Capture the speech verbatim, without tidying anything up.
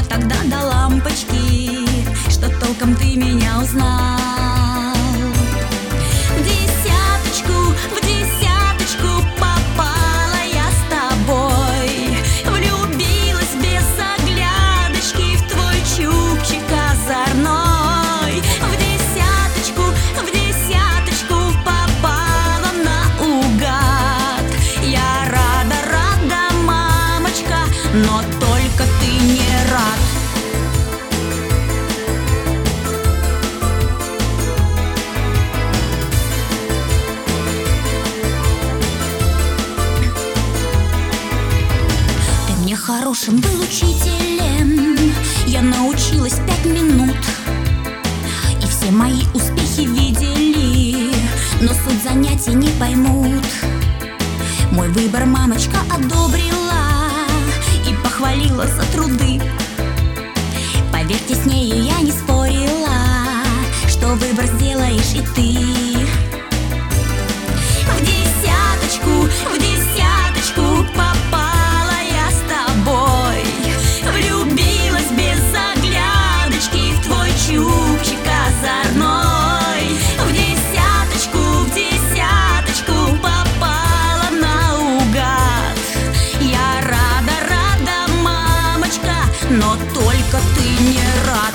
тогда до лампочки, что толком ты меня узнал. В десяточку, в десяточку попала я с тобой, влюбилась без оглядочки в твой чубчик озорной. В десяточку, в десяточку попала наугад. Я рада, рада, мамочка, но только ты не рад. Ты мне хорошим был учителем, я научилась пять минут, и все мои успехи видели, но суть занятий не поймут. Мой выбор мамочка одобрила и похвалила за труды. Поверьте, с нею я не спорила, что выбор сделаешь и ты. В десяточку, в десяточку попала я с тобой, влюбилась без оглядочки в твой чубчик озорной. В десяточку, в десяточку попала наугад. Я рада, рада, мамочка, но только ты не рад.